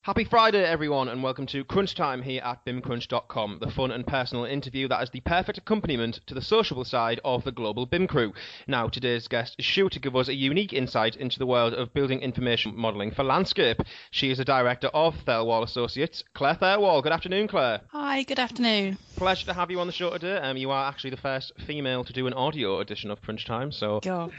Happy Friday, everyone, and welcome to Crunch Time here at BIMCrunch.com, the fun and personal interview that is the perfect accompaniment to the sociable side of the global BIM crew. Now, today's guest is sure to give us a unique insight into the world of building information modelling for landscape. She is the director of Thelwall Associates, Claire Thelwall. Good afternoon, Claire. Hi, good afternoon. Pleasure to have you on the show today. You are actually the first female to do an audio edition of Crunch Time, so... God.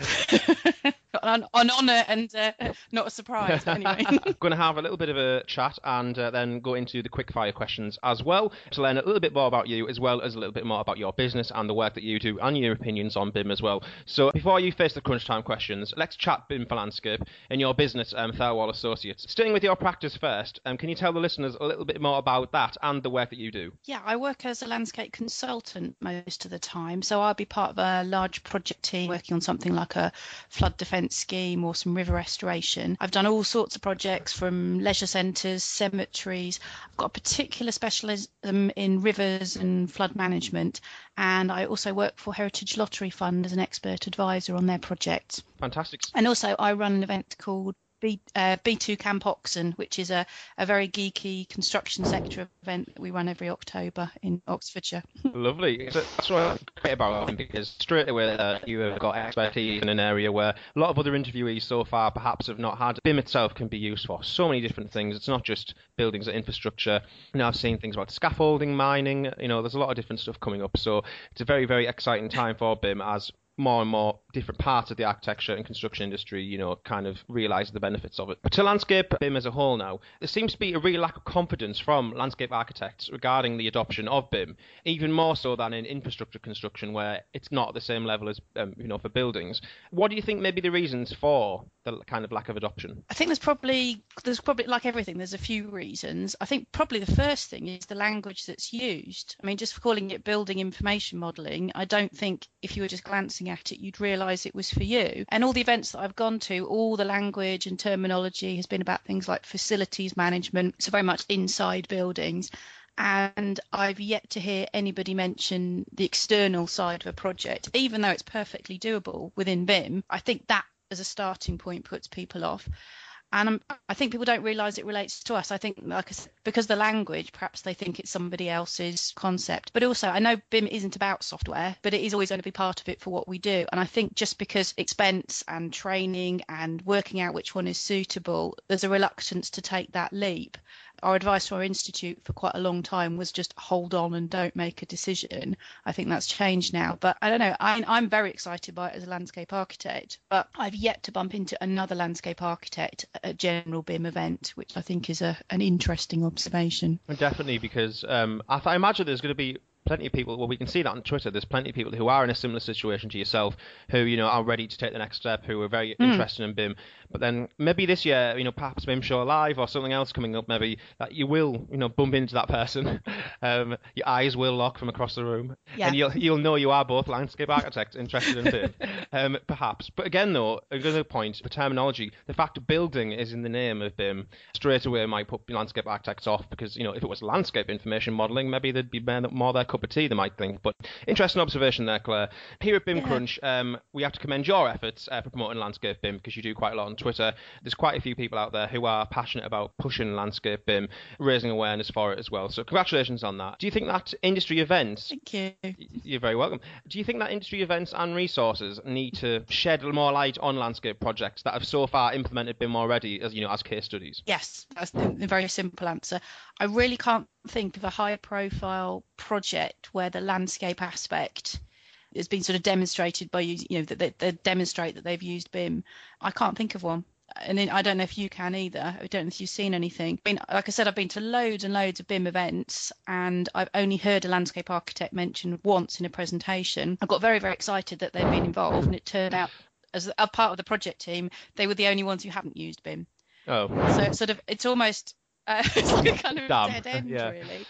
An honour and not a surprise, but anyway. I'm going to have a little bit of a chat and then go into the quick-fire questions as well to learn a little bit more about you, as well as a little bit more about your business and the work that you do and your opinions on BIM as well. So before you face the Crunch Time questions, let's chat BIM for landscape in your business, Thelwall Associates. Staying with your practice first, can you tell the listeners a little bit more about that and the work that you do? Yeah, I work as a landscape consultant most of the time, so I'll be part of a large project team working on something like a flood defence scheme or some river restoration. I've done all sorts of projects from leisure centres, cemeteries. I've got a particular specialism in rivers and flood management, and I also work for Heritage Lottery Fund as an expert advisor on their projects. Fantastic. And also I run an event called B2 Camp Oxon, which is a very geeky construction sector event that we run every October in Oxfordshire. Lovely. So that's what I great about it, because straight away you have got expertise in an area where a lot of other interviewees so far perhaps have not had. BIM itself can be used for so many different things. It's not just buildings or infrastructure. I've seen things about scaffolding, mining. There's a lot of different stuff coming up. So it's a very, very exciting time for BIM as more and more different parts of the architecture and construction industry, kind of realise the benefits of it. But to landscape BIM as a whole now, there seems to be a real lack of confidence from landscape architects regarding the adoption of BIM, even more so than in infrastructure construction, where it's not at the same level as, for buildings. What do you think may be the reasons for the kind of lack of adoption? I think there's probably, like everything, there's a few reasons. I think probably the first thing is the language that's used. I mean, just for calling it building information modelling, I don't think if you were just glancing at it, you'd realise it was for you. And all the events that I've gone to, all the language and terminology has been about things like facilities management, so very much inside buildings. And I've yet to hear anybody mention the external side of a project, even though it's perfectly doable within BIM. I think that as a starting point puts people off. And I think people don't realise it relates to us. I think, like I said, because the language, perhaps they think it's somebody else's concept. But also, I know BIM isn't about software, but it is always going to be part of it for what we do. And I think just because expense and training and working out which one is suitable, there's a reluctance to take that leap. Our advice to our institute for quite a long time was just hold on and don't make a decision. I think that's changed now. But I don't know, I'm very excited by it as a landscape architect, but I've yet to bump into another landscape architect at a general BIM event, which I think is an interesting observation. Definitely, because I imagine there's going to be plenty of people, well, we can see that on Twitter, there's plenty of people who are in a similar situation to yourself, who, are ready to take the next step, who are very interested in BIM. But then maybe this year, perhaps BIM Show Live or something else coming up, maybe, that you will, bump into that person. Your eyes will lock from across the room. Yeah. And you'll know you are both landscape architects interested in BIM, perhaps. But again, though, another point, for terminology, the fact that building is in the name of BIM straight away might put landscape architects off, because, if it was landscape information modelling, maybe there'd be more their cup of tea, they might think. But interesting observation there, Claire. Here at BIM Crunch, we have to commend your efforts for promoting landscape BIM, because you do quite a lot on Twitter. There's quite a few people out there who are passionate about pushing landscape BIM, raising awareness for it as well. So congratulations on that. Do you think that industry events... Thank you. You're very welcome. Do you think that industry events and resources need to shed more light on landscape projects that have so far implemented BIM already, as case studies? Yes, that's the very simple answer. I really can't think of a high profile project where the landscape aspect has been sort of demonstrated by that they demonstrate that they've used BIM. I can't think of one. And I don't know if you can either. I don't know if you've seen anything. I mean, like I said, I've been to loads and loads of BIM events, and I've only heard a landscape architect mentioned once in a presentation. I got very, very excited that they'd been involved, and it turned out, as a part of the project team, they were the only ones who hadn't used BIM. Oh. So it's almost it's like a kind of dead end, really.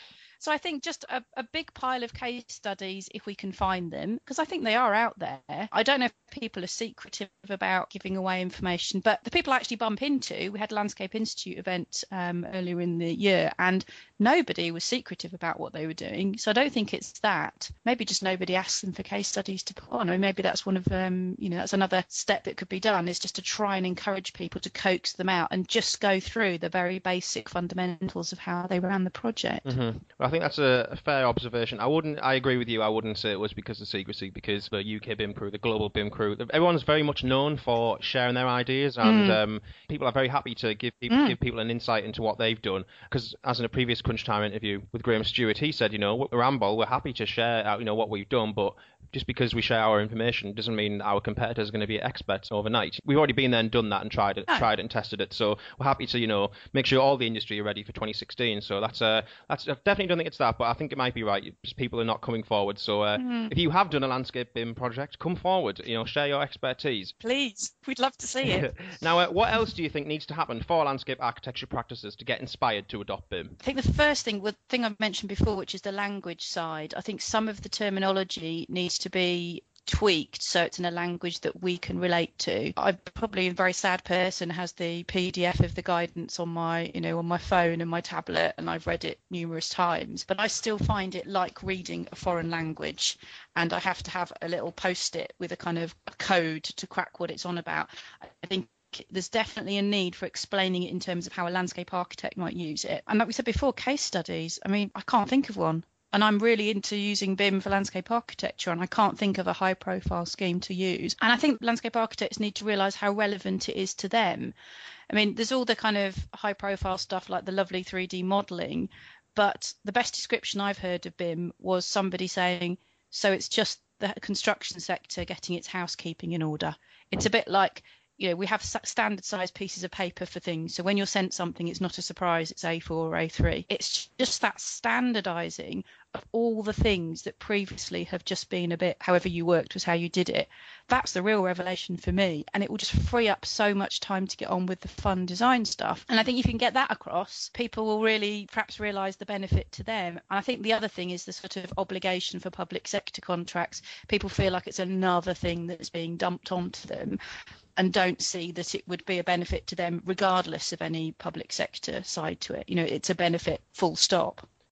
So I think just a big pile of case studies, if we can find them, because I think they are out there. I don't know if people are secretive about giving away information, but the people I actually bump into, we had a Landscape Institute event earlier in the year, and nobody was secretive about what they were doing. So I don't think it's that. Maybe just nobody asked them for case studies to put on. I mean, maybe that's one of that's another step that could be done, is just to try and encourage people to coax them out and just go through the very basic fundamentals of how they ran the project. Mm-hmm. Well, I think that's a fair observation. I agree with you. I wouldn't say it was because of secrecy, because the UK BIM crew, the global BIM crew, everyone's very much known for sharing their ideas, and people are very happy to give people an insight into what they've done. Because as in a previous Crunch Time interview with Graham Stewart, he said, at Ramboll, we're happy to share what we've done, but just because we share our information doesn't mean our competitors are going to be experts overnight. We've already been there and done that and tried it and tested it. So we're happy to, make sure all the industry are ready for 2016. So that's I definitely don't think it's that, but I think it might be right. Just people are not coming forward. So if you have done a landscape BIM project, come forward. Share your expertise. Please, we'd love to see it. Now, what else do you think needs to happen for landscape architecture practices to get inspired to adopt BIM? I think the first thing I've mentioned before, which is the language side. I think some of the terminology needs to be tweaked so it's in a language that we can relate to. I'm probably a very sad person who has the PDF of the guidance on my phone and my tablet, and I've read it numerous times, but I still find it like reading a foreign language, and I have to have a little post-it with a kind of a code to crack what it's on about. I think there's definitely a need for explaining it in terms of how a landscape architect might use it. And like we said before, case studies. I mean, I can't think of one. And I'm really into using BIM for landscape architecture, and I can't think of a high profile scheme to use. And I think landscape architects need to realise how relevant it is to them. I mean, there's all the kind of high profile stuff like the lovely 3D modelling, but the best description I've heard of BIM was somebody saying, so it's just the construction sector getting its housekeeping in order. It's a bit like, we have standard sized pieces of paper for things. So when you're sent something, it's not a surprise, it's A4 or A3. It's just that standardizing of all the things that previously have just been a bit, however you worked was how you did it. That's the real revelation for me. And it will just free up so much time to get on with the fun design stuff. And I think if you can get that across, people will really perhaps realise the benefit to them. And I think the other thing is the sort of obligation for public sector contracts. People feel like it's another thing that's being dumped onto them, and don't see that it would be a benefit to them regardless of any public sector side to it. It's a benefit full stop.